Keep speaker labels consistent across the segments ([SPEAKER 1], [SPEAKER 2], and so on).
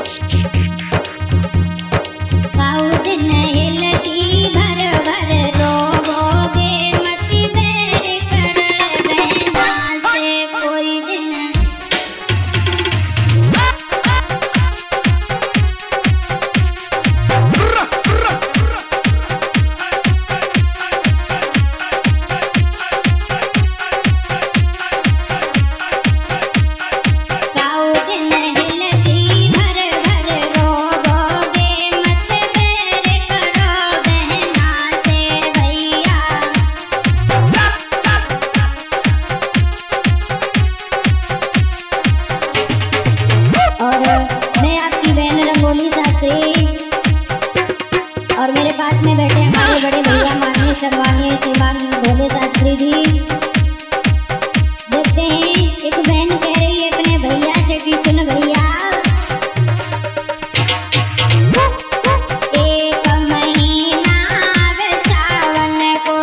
[SPEAKER 1] और मेरे पास में बैठे हमारे बड़े भैया माननीय सम्मानीय श्रीमान भोले शास्त्री जी। देखते हैं एक बहन कह रही है अपने भैया से कि सुन भैया, एक महीना सावन को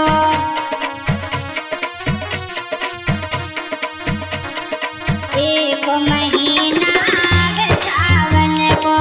[SPEAKER 1] एक महीना सावन को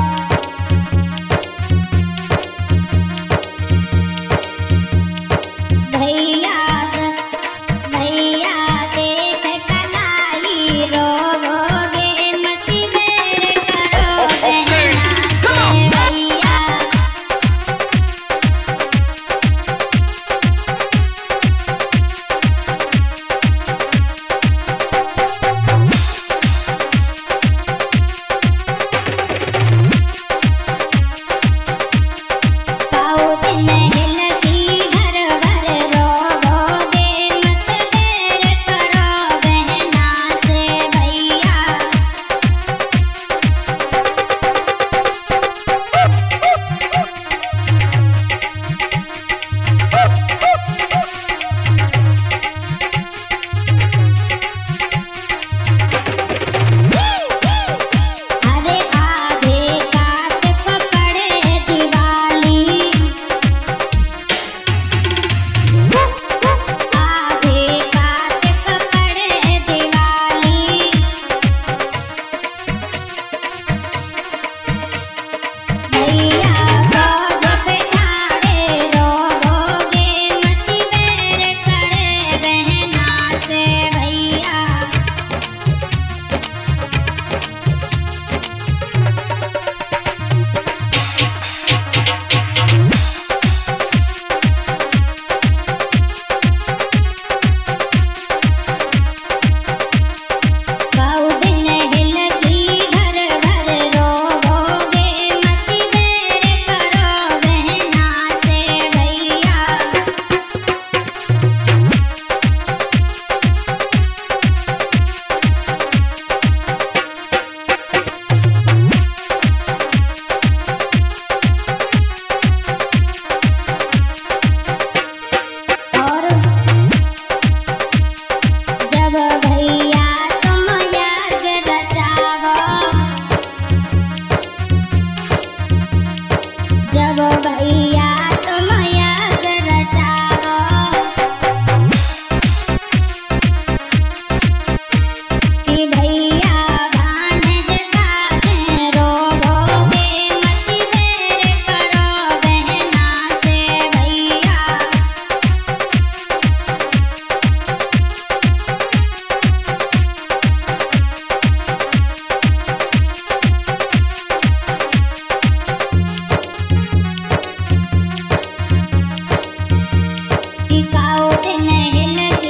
[SPEAKER 1] जब भैया तुम याद रचाओ कि भैया भानज काजे रोबोगे मति देर करो बहना से भैया। टिकाओ दिन हिल